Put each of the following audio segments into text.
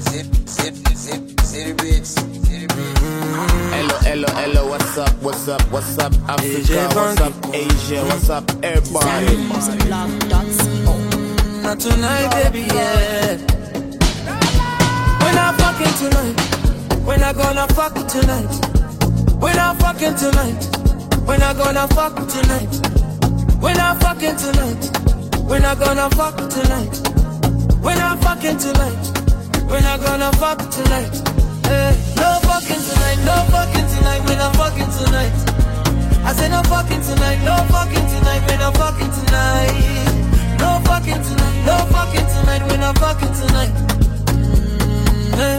Hello, what's up, Africa, what's up, Asia, what's up, everybody. Not tonight, baby, yeah. We're not fucking tonight. We're not gonna fuck tonight. We're not fucking tonight. We're not gonna fuck tonight. We're not fucking tonight. We're not gonna fuck tonight. We're not fucking tonight. We're not gonna fuck tonight. Hey, no fucking tonight, no fucking tonight, we're not fucking tonight. I said no fucking tonight, no fucking tonight, we're not fucking tonight. No fucking tonight, no fucking tonight, we're not fucking tonight. Hey.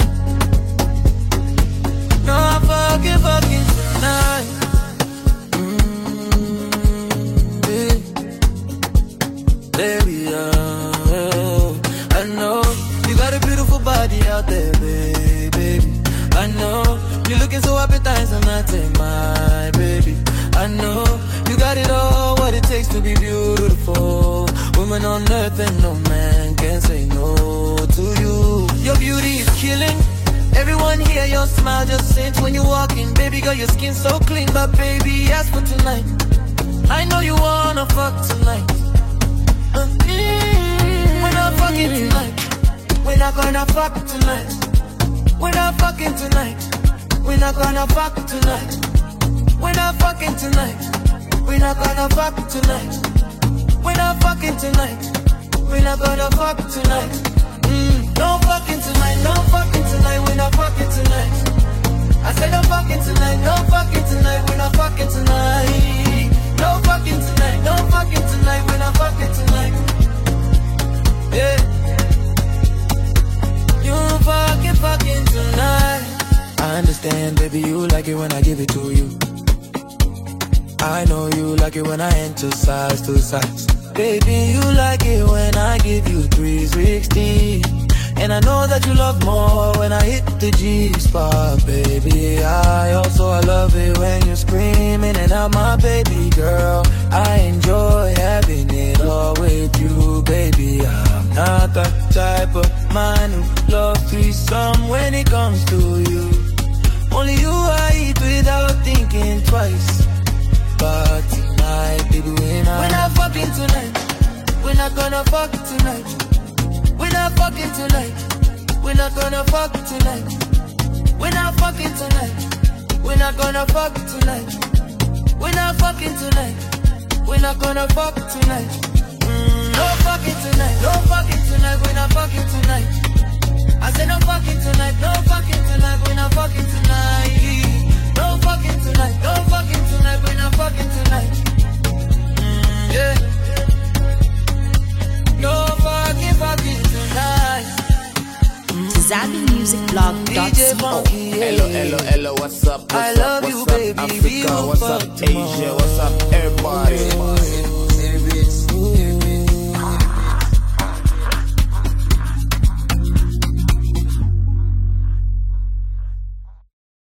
No, I'm fucking tonight. Baby, I know you got a beautiful body out there, baby. I know you're looking so appetizing, I take my baby. I know you got it all, what it takes to be beautiful. Women on earth and no man can say no to you. Your beauty is killing. Everyone here, your smile just sings when you walk in. Baby girl, your skin so clean, but baby, ask for tonight. I know you wanna fuck tonight. We're not fucking tonight. We're not gonna fuck tonight. We're not fucking tonight. We're not gonna fuck tonight. We're not fucking tonight. We're not gonna fuck tonight. We're not fucking tonight. We're not gonna fuck tonight. No fucking tonight. No fucking tonight. We're not fucking tonight. I said no fucking tonight. No fucking tonight. We're not fucking tonight. No fucking tonight. No fucking tonight. We're not fucking tonight. Yeah. You fucking tonight. I understand, baby, you like it when I give it to you. I know you like it when I enter size to size. Baby, you like it when I give you 360. And I know that you love more when I hit the G-spot, baby. I love it when you're screaming and out my baby girl. I enjoy having it all with you, baby. I'm not the type of man who love threesome when it comes to you. Only you I eat without thinking twice. But tonight, baby, we're not fucking tonight. We're not gonna fuck tonight. We're not fucking tonight. We're not gonna fuck tonight. We're not fucking tonight. We're not gonna fuck tonight. We're not fucking tonight. We're not gonna fuck tonight. No fucking tonight. No fucking tonight. We're not fucking tonight. I said no fucking tonight. No fucking tonight. We're not fucking tonight. No fucking tonight. No fucking tonight. We're not fucking tonight. Yeah. No fucking tonight. ZambiMusicBlog.co. Hello, what's up, I love you, baby. Africa, what's up, Asia, what's up, everybody.